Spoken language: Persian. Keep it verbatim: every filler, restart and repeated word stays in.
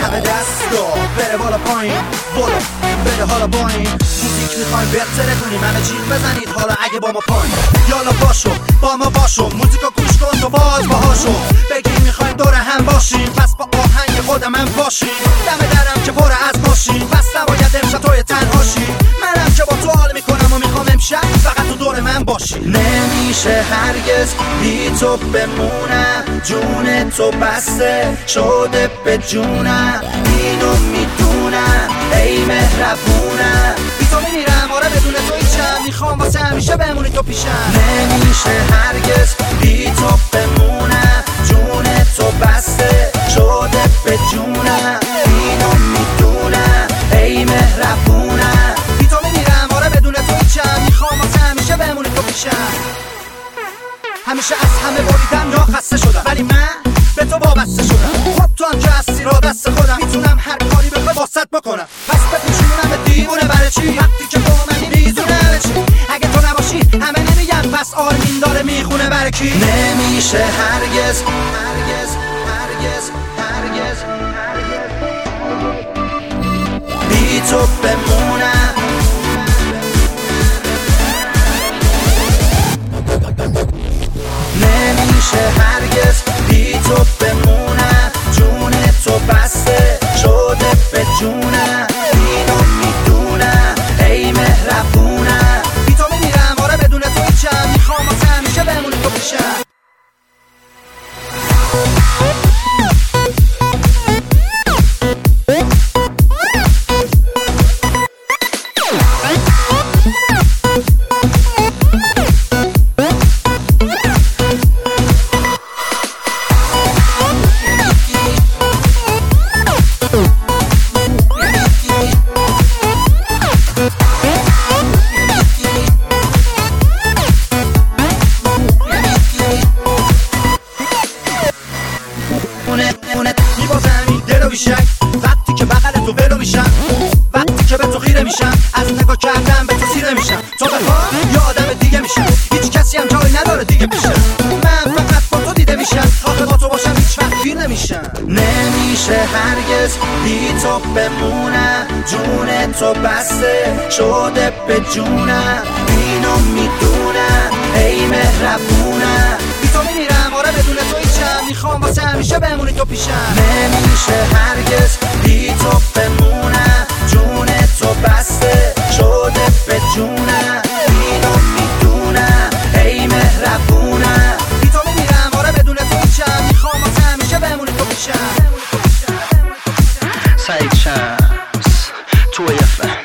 همه دستا بره بالا پایین، بالا بره حالا با این موزیک میخوایم بهتره کنیم، همه جیغ بزنید حالا اگه با ما پایین. یالا باشو با ما باشو، موزیکو گوش کن تو باز باهاشو، بگی میخوایم دور هم باشیم، پس با آهنگ خودم هم باشیم. دم درم که پر از ماشین، پس نباید امشب توی تنهاشی، منم که با تو حال میکنم و میخوام امشب فقط تو دور من باشی. نمیشه هرگز بی تو بمونم، جون تو بسته شده به جونم، اینو میدونم ای مهربونم، بی تو میمیرم آره بدون تو هیچم، میخوام واسه همیشه بمونی تو پیشم. نمیشه هرگز بی تو بمونم، جون تو بسته شده به جونم، اینو میدونم ای مهربونم، بی تو میمیرم آره بدون تو هیچم، میخوام واسه همیشه بمونی تو پیشم. همیشه از همه بریدم یا خسته شدم، ولی من به تو وابسته شدم، خب تو هم که هستی را دست خودم، میتونم هر کاری بخوای واسط بکنم، پس بپیشونم به دیوونه برای چی وقتی که تو منی ریزونه همه چی، اگه تو نباشی همه نمیگن پس آرمین داره میخونه برای کی. نمیشه هرگز هرگز هرگز هرگز بی تو بمونم، نمیشه هرگز بی تو بمونم، جون تو بسته شده به جونم، اینو میدونم ای مهربونم، بی تو میمیرم آره بدون تو هیچم، میخوام واسه همیشه بمونی تو پیشم. میبازم دل و بیشک وقتی که بغل تو ولو میشم، وقتی که به تو خیره میشم، از نگاه کردم به تو سیره میشم، تو بخواه یا آدم دیگه میشم، هیچ کسی هم جایی نداره دیگه پیشم، من فقط با تو دیده میشم، آخه با تو باشم هیچ وقت پیر نمیشم. نمیشه هرگز بی تو بمونم، جون تو بسته شده به جونم، اینو میدونم ای مهربونم، بی تو میمیرم آره بدون تو هیچم، میخوام واسه همیشه بمونی تو پیشم. نمیشه هرگز بی تو بمونم، جون تو بسته شده به جونم، اینو میدونم ای مهربونم، بی تو میمیرم آره بدون تو هیچم، میخوام واسه همیشه بمونی تو پیشم. سعید شمس توی فهم